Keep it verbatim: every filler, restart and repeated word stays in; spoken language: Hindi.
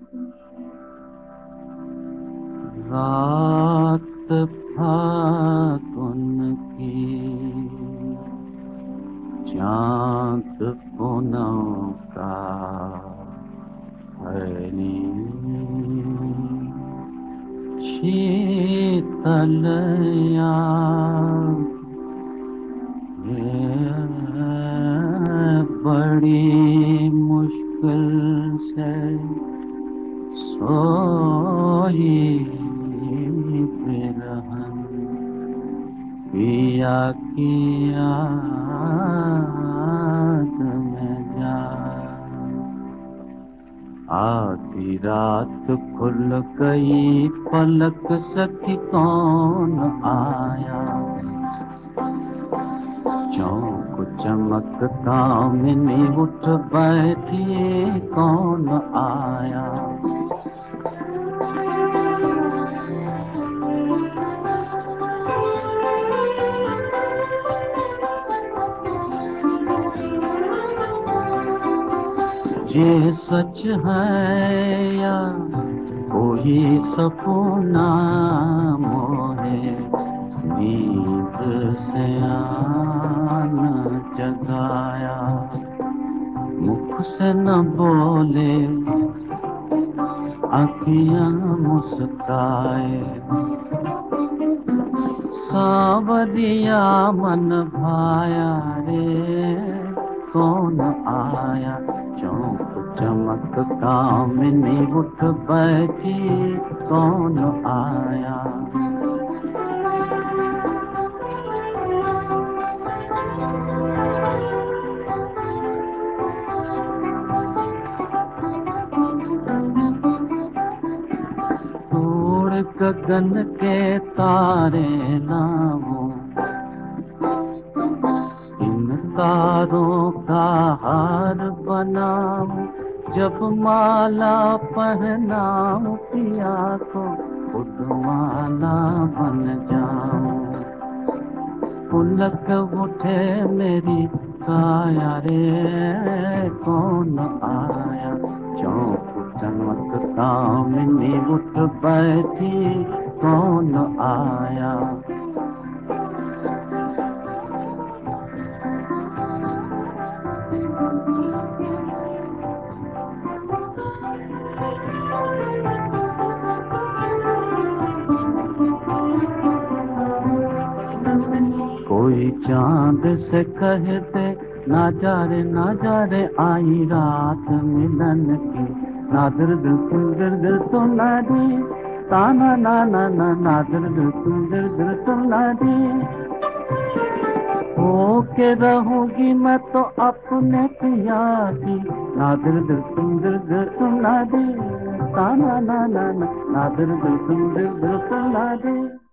रात फागुन की चाँद पूनम का हरी शीतल याद ये बड़ी मुश्किल से सोई बिरहन पिया की याद में जा आधी रात खुल गई पलक सखी कौन आया चौक चमक कामिनी उठ बैठी कौन आया ये सच है या कोई सपना मोहे नींद से आन जगाया मुख से न बोले आँखियाँ मुस्काए सावरिया मन भाया रे कौन आया चौक चमक कामिनी उठ बैठी कौन आया तोड़ गगन के तारे लाऊं तारों का हार बनाऊं जब माला पहनाऊं पिया को खुद माला बन जाऊं पुलक उठे मेरी काया रे कौन आया चौक चमक कामिनी उठ बैठी कौन आया कोई चांद से कहते ना जा रे ना जा रे आई रात मिलन की नादर दिल सुंदर दिल तो नादी ताना ना ना ना नादर दिल सुंदर दिल तो नादी हो के रहूंगी मैं तो अपने पिया की नादर दिल सुंदर दिल तो नादी ताना ना ना ना नादर दिल सुंदर दिल तो नादी